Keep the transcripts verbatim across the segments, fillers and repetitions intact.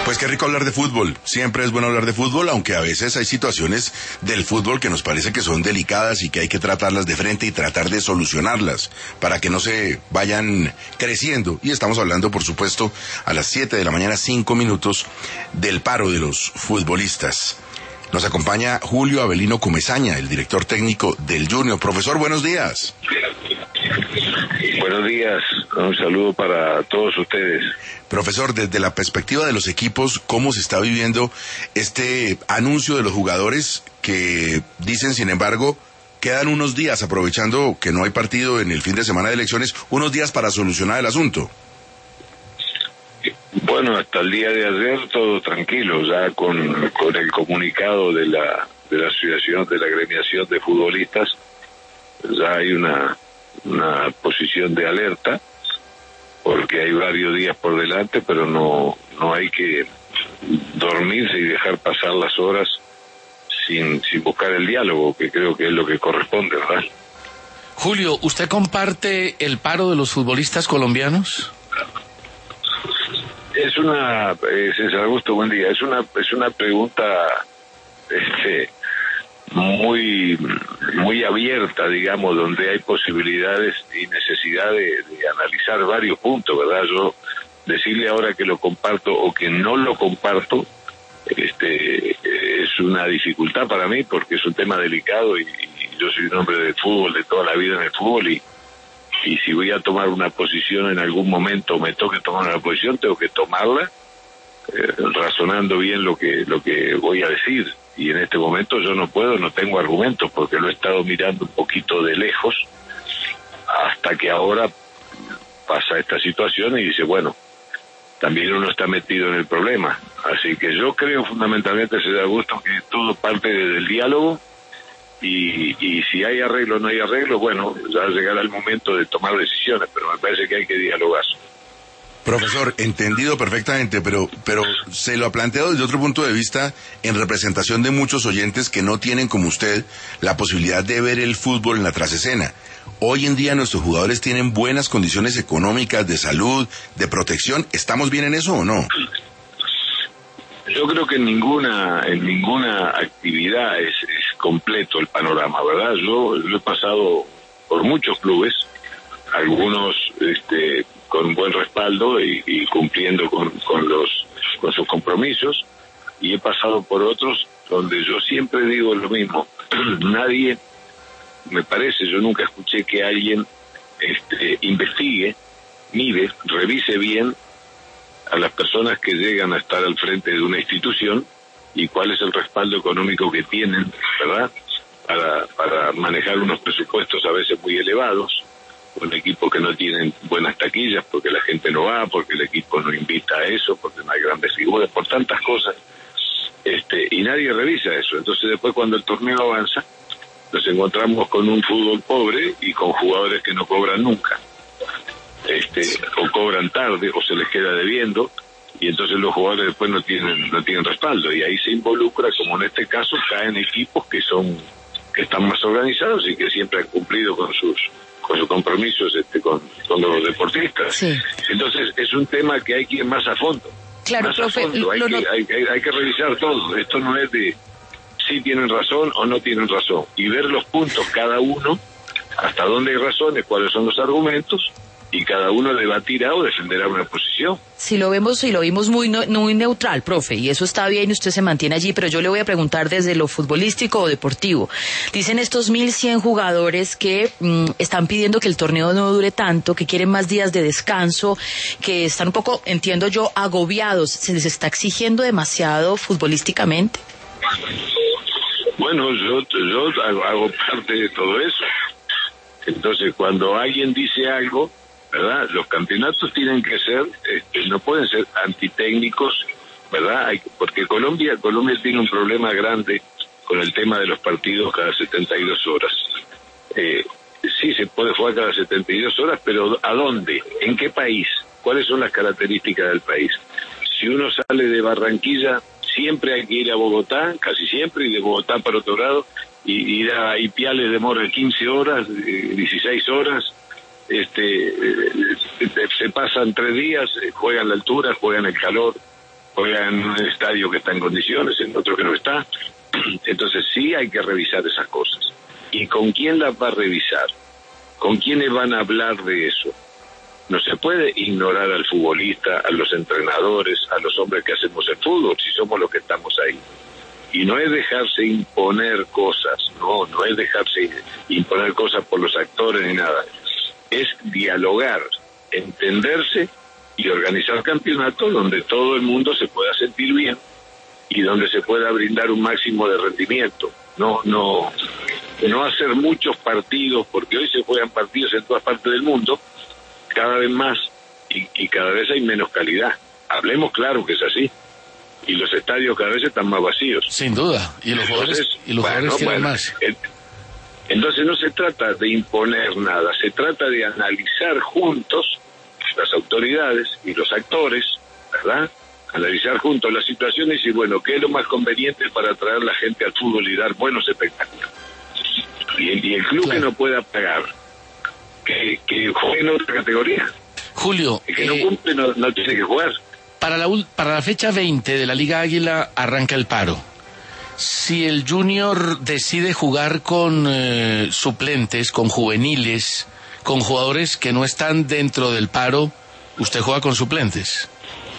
Pues qué rico hablar de fútbol. Siempre es bueno hablar de fútbol, aunque a veces hay situaciones del fútbol que nos parece que son delicadas y que hay que tratarlas de frente y tratar de solucionarlas para que no se vayan creciendo. Y estamos hablando, por supuesto, a las siete de la mañana, cinco minutos, del paro de los futbolistas. Nos acompaña Julio Avelino Comesaña, el director técnico del Junior. Profesor, buenos días. Buenos días, un saludo para todos ustedes. Profesor, desde la perspectiva de los equipos, ¿cómo se está viviendo este anuncio de los jugadores que dicen, sin embargo, quedan unos días, aprovechando que no hay partido en el fin de semana de elecciones, unos días para solucionar el asunto? Bueno, hasta el día de ayer todo tranquilo, ya con, con el comunicado de la, de la asociación, de la agremiación de futbolistas, ya hay una, una posición de alerta, porque hay varios días por delante, pero no, no hay que dormirse y dejar pasar las horas sin, sin buscar el diálogo, que creo que es lo que corresponde, ¿verdad? Julio, ¿usted comparte el paro de los futbolistas colombianos? Es una, eh, César Augusto, buen día, es una, es una pregunta este, muy, muy abierta, digamos, donde hay posibilidades y necesidad de, de analizar varios puntos, ¿verdad? Yo decirle ahora que lo comparto o que no lo comparto, este, es una dificultad para mí porque es un tema delicado y, y yo soy un hombre de fútbol, de toda la vida en el fútbol y y si voy a tomar una posición en algún momento, me toque tomar una posición, tengo que tomarla eh, razonando bien lo que lo que voy a decir. Y en este momento yo no puedo, no tengo argumentos, porque lo he estado mirando un poquito de lejos, hasta que ahora pasa esta situación y dice, bueno, también uno está metido en el problema. Así que yo creo fundamentalmente, César Augusto, que todo parte del diálogo. Y, y si hay arreglo o no hay arreglo, bueno, ya llegará el momento de tomar decisiones, pero me parece que hay que dialogar. Profesor, entendido perfectamente, pero pero se lo ha planteado desde otro punto de vista en representación de muchos oyentes que no tienen, como usted, la posibilidad de ver el fútbol en la trasescena. Hoy en día nuestros jugadores tienen buenas condiciones económicas, de salud, de protección. ¿Estamos bien en eso o no? Yo creo que en ninguna en ninguna actividad es, es completo el panorama, ¿verdad? Yo, yo he pasado por muchos clubes, algunos este, con buen respaldo y, y cumpliendo con, con los con sus compromisos, y he pasado por otros donde yo siempre digo lo mismo. Nadie, me parece, yo nunca escuché que alguien este, investigue, mire, revise bien a las personas que llegan a estar al frente de una institución y cuál es el respaldo económico que tienen, ¿verdad? Para, para manejar unos presupuestos a veces muy elevados, con equipos que no tienen buenas taquillas, porque la gente no va, porque el equipo no invita a eso, porque no hay grandes figuras, por tantas cosas, este, y nadie revisa eso. Entonces después, cuando el torneo avanza, nos encontramos con un fútbol pobre y con jugadores que no cobran nunca. Este, o cobran tarde o se les queda debiendo, y entonces los jugadores después no tienen no tienen respaldo, y ahí se involucra, como en este caso, caen equipos que son que están más organizados y que siempre han cumplido con sus con sus compromisos este, con, con los deportistas. Sí. Entonces es un tema que hay que ir más a fondo. Claro, más profe, a fondo. Hay, lo, que, lo... hay, hay, hay que revisar todo. Esto no es de si tienen razón o no tienen razón, y ver los puntos cada uno, hasta dónde hay razones, cuáles son los argumentos, y cada uno debatirá o defenderá una posición. Si lo vemos, si lo vimos muy no, muy neutral, profe, y eso está bien, usted se mantiene allí, pero yo le voy a preguntar desde lo futbolístico o deportivo. Dicen estos mil cien jugadores que mmm, están pidiendo que el torneo no dure tanto, que quieren más días de descanso, que están un poco, entiendo yo, agobiados. ¿Se les está exigiendo demasiado futbolísticamente? Bueno, yo, yo hago, hago parte de todo eso. Entonces, cuando alguien dice algo, ¿verdad? Los campeonatos tienen que ser, este, no pueden ser antitécnicos, ¿verdad? Hay, porque Colombia, Colombia tiene un problema grande con el tema de los partidos cada setenta y dos horas. Eh, sí, se puede jugar cada setenta y dos horas, pero ¿a dónde? ¿En qué país? ¿Cuáles son las características del país? Si uno sale de Barranquilla, siempre hay que ir a Bogotá, casi siempre, y de Bogotá para otro lado, y ir a Ipiales demora quince horas, dieciséis horas, este, se pasan tres días, juegan la altura, juegan el calor, juegan en un estadio que está en condiciones, en otro que no está. Entonces sí hay que revisar esas cosas. ¿Y con quién las va a revisar? ¿Con quiénes van a hablar de eso? No se puede ignorar al futbolista, a los entrenadores, a los hombres que hacemos el fútbol, si somos los que estamos ahí. Y no es dejarse imponer cosas, no, no es dejarse imponer cosas por los actores ni nada. Es dialogar, entenderse y organizar campeonatos donde todo el mundo se pueda sentir bien y donde se pueda brindar un máximo de rendimiento. No, no, no hacer muchos partidos, porque hoy se juegan partidos en todas partes del mundo, cada vez más, y, y cada vez hay menos calidad. Hablemos claro que es así. Y los estadios cada vez están más vacíos. Sin duda. Y los jugadores, entonces, y los bueno, jugadores quieren bueno, más. El, entonces no se trata de imponer nada, se trata de analizar juntos, las autoridades y los actores, ¿verdad? Analizar juntos la situación y decir, bueno, ¿qué es lo más conveniente para atraer a la gente al fútbol y dar buenos espectáculos? Y el, y el club claro. que no pueda pagar, que, que juegue en otra categoría. Julio, el que eh, no cumple no, no tiene que jugar. Para la, para la fecha veinte de la Liga Águila arranca el paro. Si el Junior decide jugar con eh, suplentes, con juveniles, con jugadores que no están dentro del paro, ¿usted juega con suplentes?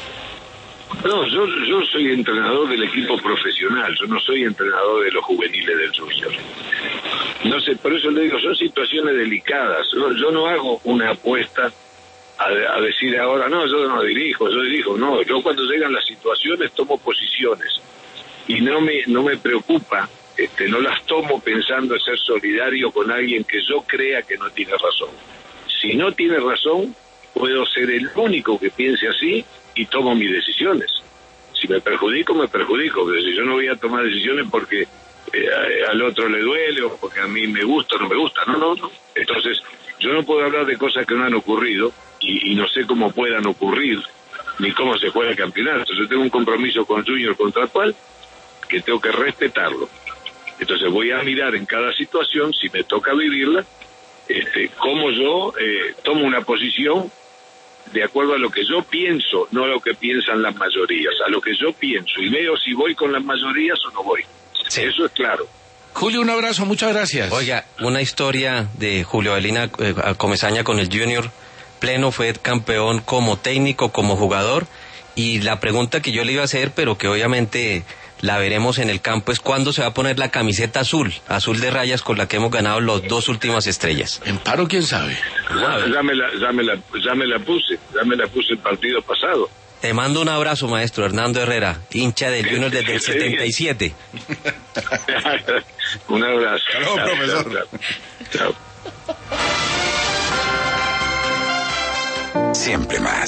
No, yo, yo soy entrenador del equipo profesional, yo no soy entrenador de los juveniles del Junior. No sé, por eso le digo, son situaciones delicadas. Yo, yo no hago una apuesta a, a decir ahora, no, yo no dirijo, yo dirijo. No, yo cuando llegan las situaciones tomo posiciones y no me no me preocupa, este, no las tomo pensando en ser solidario con alguien que yo crea que no tiene razón. Si no tiene razón, puedo ser el único que piense así y tomo mis decisiones. Si me perjudico, me perjudico, pero si yo no voy a tomar decisiones porque eh, al otro le duele o porque a mí me gusta o no me gusta, no, no, no. Entonces, yo no puedo hablar de cosas que no han ocurrido y, y no sé cómo puedan ocurrir ni cómo se juega el campeonato. Yo tengo un compromiso con Junior contractual que tengo que respetarlo. Entonces voy a mirar en cada situación, si me toca vivirla, este, cómo yo eh, tomo una posición de acuerdo a lo que yo pienso, no a lo que piensan las mayorías, a lo que yo pienso, y veo si voy con las mayorías o no voy. Sí. Eso es claro. Julio, un abrazo, muchas gracias. Oiga, una historia de Julio Avelino eh, Comesaña con el Junior Pleno, fue campeón como técnico, como jugador, y la pregunta que yo le iba a hacer, pero que obviamente la veremos en el campo, es cuándo se va a poner la camiseta azul, azul de rayas con la que hemos ganado las dos últimas estrellas. En paro, quién sabe. Ya, ya, me la, ya, me la, ya me la puse, ya me la puse el partido pasado. Te mando un abrazo, maestro Hernando Herrera, hincha del Junior desde el setenta y siete. Un abrazo. Hasta luego, profesor. Chao. Chao. Siempre más.